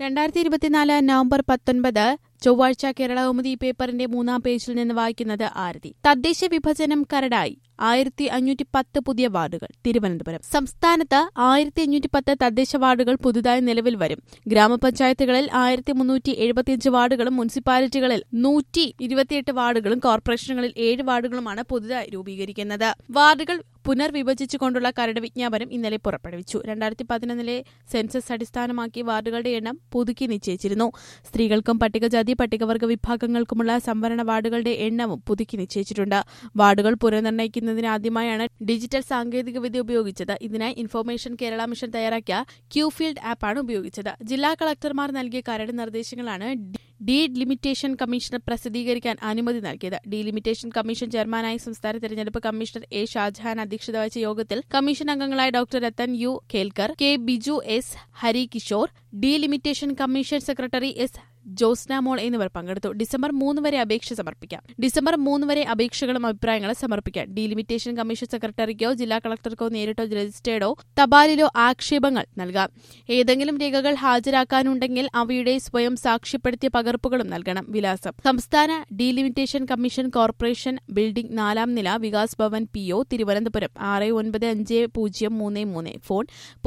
2024 November 19 ചൊവ്വാഴ്ച കേരള കൗമുദി പേപ്പറിന്റെ 3-ാം പേജിൽ നിന്ന് വായിക്കുന്നത് ആരതി. തദ്ദേശ വിഭജനം കരടായി 1510 പുതിയ വാർഡുകൾ. തിരുവനന്തപുരം. സംസ്ഥാനത്ത് 1510 തദ്ദേശ വാർഡുകൾ പുതുതായി നിലവിൽ വരും. ഗ്രാമപഞ്ചായത്തുകളിൽ 1375 വാർഡുകളും മുനിസിപ്പാലിറ്റികളിൽ 128 വാർഡുകളും കോർപ്പറേഷനുകളിൽ 7 വാർഡുകളുമാണ് പുതുതായി രൂപീകരിക്കുന്നത്. വാർഡുകൾ പുനർവിഭജിച്ചുകൊണ്ടുള്ള കരട് വിജ്ഞാപനം ഇന്നലെ പുറപ്പെടുവിച്ചു. 2011 സെൻസസ് അടിസ്ഥാനമാക്കി വാർഡുകളുടെ എണ്ണം പുതുക്കി നിശ്ചയിച്ചിരുന്നു. സ്ത്രീകൾക്കും പട്ടികജാതി പട്ടികവർഗ വിഭാഗങ്ങൾക്കുമുള്ള സംവരണ വാർഡുകളുടെ എണ്ണവും പുതുക്കി നിശ്ചയിച്ചിട്ടുണ്ട്. വാർഡുകൾ പുനർനിർണ്ണയിക്കുന്നതിന് ആദ്യമായാണ് ഡിജിറ്റൽ സാങ്കേതികവിദ്യ ഉപയോഗിച്ചത്. ഇതിനായി ഇൻഫർമേഷൻ കേരള മിഷൻ തയ്യാറാക്കിയ ക്യൂഫീൽഡ് ആപ്പാണ് ഉപയോഗിച്ചത്. ജില്ലാ കളക്ടർമാർ നൽകിയ കരട് നിർദ്ദേശങ്ങളാണ് ഡീലിമിറ്റേഷൻ കമ്മീഷണർ പ്രസിദ്ധീകരിക്കാൻ അനുമതി നൽകിയത്. ഡീലിമിറ്റേഷൻ കമ്മീഷൻ ചെയർമാനായി സംസ്ഥാന തെരഞ്ഞെടുപ്പ് കമ്മീഷണർ എ ഷാജഹാൻ അധ്യക്ഷത വഹിച്ച യോഗത്തിൽ കമ്മീഷൻ അംഗങ്ങളായ doctor Rattan U Kelkar, K Biju S, Harikishore, delimitation commission secretary S Josnamol എന്നിവർ പങ്കെടുത്തു. ഡിസംബർ 3 വരെ അപേക്ഷ സമർപ്പിക്കാം. ഡിസംബർ 3 വരെ അപേക്ഷകളും അഭിപ്രായങ്ങളും സമർപ്പിക്കാം. ഡീലിമിറ്റേഷൻ കമ്മീഷൻ സെക്രട്ടറിക്കോ ജില്ലാ കളക്ടർക്കോ നേരിട്ടോ രജിസ്റ്റേർഡോ തപാലിലോ ആക്ഷേപങ്ങൾ നൽകാം. ഏതെങ്കിലും രേഖകൾ ഹാജരാക്കാനുണ്ടെങ്കിൽ അവയുടെ സ്വയം സാക്ഷ്യപ്പെടുത്തിയ പകർപ്പുകളും നൽകണം. വിലാസം: സംസ്ഥാന ഡീലിമിറ്റേഷൻ കമ്മീഷൻ, കോർപ്പറേഷൻ ബിൽഡിംഗ്, 4-ാം നില, വികാസ് ഭവൻ, PO, തിരുവനന്തപുരം 695033. ഫോൺ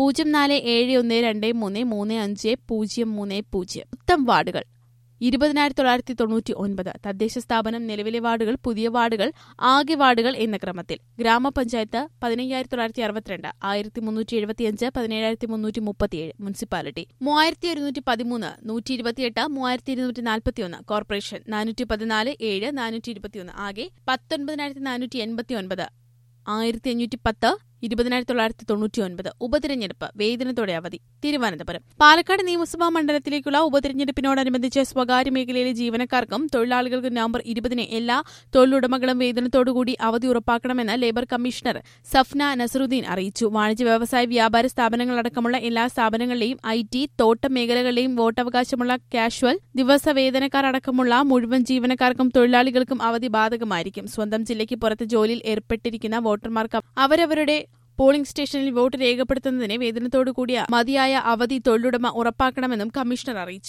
0471233530. മൊത്തം വാർഡുകൾ 20,999. തദ്ദേശ സ്ഥാപനം നിലവിലെ വാർഡുകൾ, പുതിയ വാർഡുകൾ, ആകെ വാർഡുകൾ എന്ന ക്രമത്തിൽ. ഗ്രാമപഞ്ചായത്ത് 15,962, 1,375, 17,337. മുനിസിപ്പാലിറ്റി 3,113, 128, 3,241. കോർപ്പറേഷൻ 414, 7, 421. ആകെ 19,489, 1,510, 20,999. ഉപതിരഞ്ഞെടുപ്പ് വേതനത്തോടെ അവധി. തിരുവനന്തപുരം. പാലക്കാട് നിയമസഭാ മണ്ഡലത്തിലേക്കുള്ള ഉപതിരഞ്ഞെടുപ്പിനോടനുബന്ധിച്ച് സ്വകാര്യ മേഖലയിലെ ജീവനക്കാർക്കും തൊഴിലാളികൾക്കും നവംബർ 20 എല്ലാ തൊഴിലുടമകളും വേതനത്തോടുകൂടി അവധി ഉറപ്പാക്കണമെന്ന് ലേബർ കമ്മീഷണർ സഫ്ന നസറുദ്ദീൻ അറിയിച്ചു. വാണിജ്യ വ്യവസായ വ്യാപാര സ്ഥാപനങ്ങളടക്കമുള്ള എല്ലാ സ്ഥാപനങ്ങളിലെയും IT, തോട്ടം മേഖലകളിലെയും വോട്ടവകാശമുള്ള കാഷ്വൽ ദിവസവേതനക്കാർ അടക്കമുള്ള മുഴുവൻ ജീവനക്കാർക്കും തൊഴിലാളികൾക്കും അവധി ബാധകമായിരിക്കും. സ്വന്തം ജില്ലയ്ക്ക് പുറത്ത് ജോലിയിൽ ഏർപ്പെട്ടിരിക്കുന്ന വോട്ടർമാർക്ക് അവരവരുടെ പോളിംഗ് സ്റ്റേഷനിൽ വോട്ട് രേഖപ്പെടുത്തുന്നതിന് വേതനത്തോടുകൂടിയ മതിയായ അവധി തൊഴിലുടമ ഉറപ്പാക്കണമെന്നും കമ്മീഷണർ അറിയിച്ചു.